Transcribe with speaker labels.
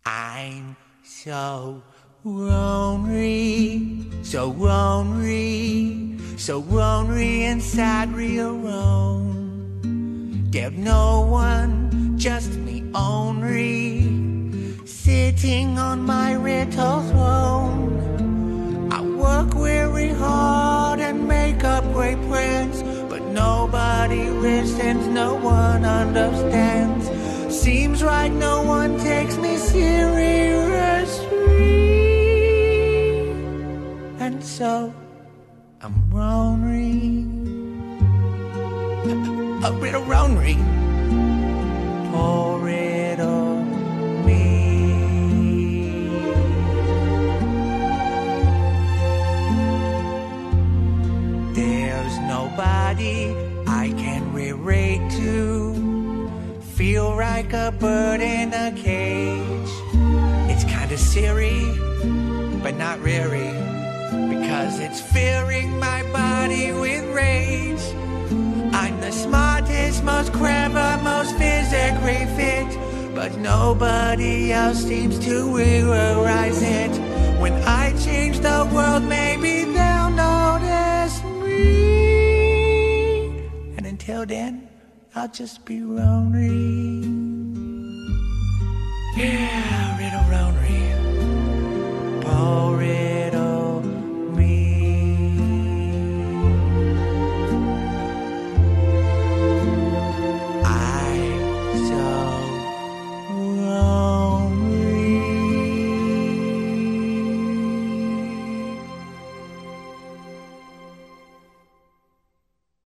Speaker 1: I'm so lonely, so lonely, so lonely and sadly alone. There's no one, just me only, sitting on my little throne. I work very hard and make up great plans, but nobody listens, no one understands. Seems like no one takes me seriously, and so I'm lonely, a little lonely. Poor little me. There's nobody I can relate to. Feel like a bird in a cage. It's kinda silly, but not really, because it's filling my body with rage. I'm the smartest, most clever, most physically fit, but nobody else seems to realize it. When I change the world, maybe they'll notice me. And until then, I'll just be lonely. Yeah.